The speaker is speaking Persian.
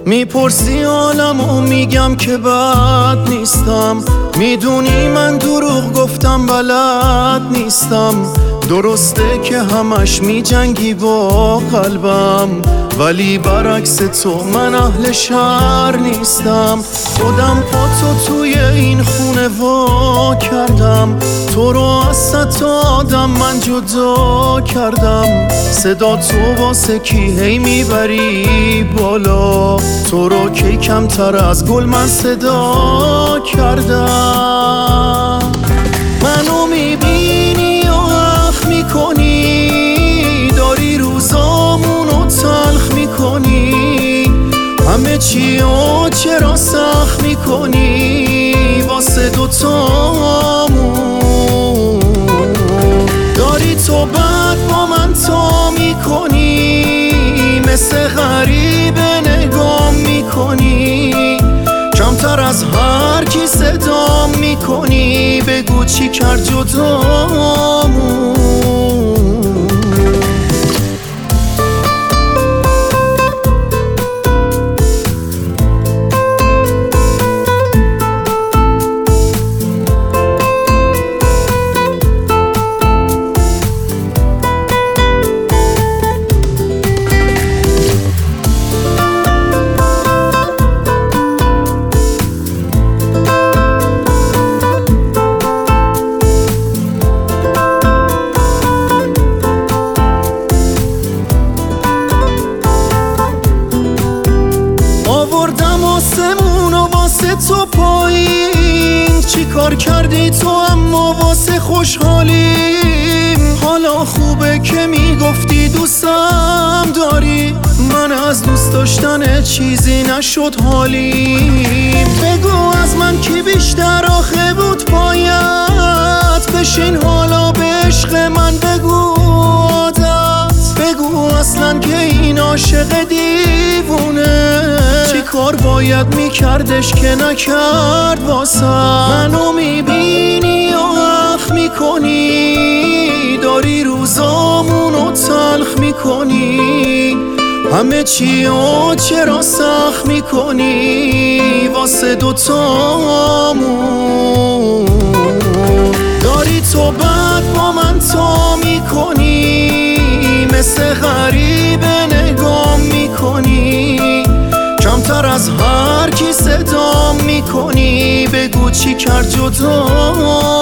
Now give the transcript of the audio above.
میپرسی حالم و میگم که بد نیستم، میدونی من دروغ گفتم بلد نیستم. درسته که همش میجنگی با قلبم، ولی برعکس تو من اهل شر نیستم. خودم با تو توی این خونه وا کردم، تو رو از صد تا آدم من جدا کردم. صدا تو واسه کی هی میبری بالا، تو رو کی کمتر از گل من صدا کردم. منو میبینی و اخ میکنی، داری روزامونو تلخ میکنی، همه چی و چرا سخت میکنی واسه دوتامون. داری تو بد با من تا میکنی، مثل غریبه نگام میکنی، کمتر از هر کی صدام میکنی. بگو چی کرد جدامون. آسمونو واسه تو پایین، چی کار کردی تو اما واسه خوشحالیم. حالا خوبه که میگفتی دوستم داری، من از دوست داشتن چیزی نشد حالیم. بگو از من کی بیشتر آخه بود پایت، بشین حالا به عشق من بگو عادت. بگو اصلا که این عاشق دیوونه، چی کار باید میکردش که نکرد واسم. منو میبینی و اخ میکنی، داری روزامونو تلخ میکنی، همه چی و چرا سخت میکنی واسه دوتامون. داری تو بد با من تا میکنی، مثل غریبه نگام میکنی، کمتر از هر کی صدام میکنی. بگو چی کرد جدا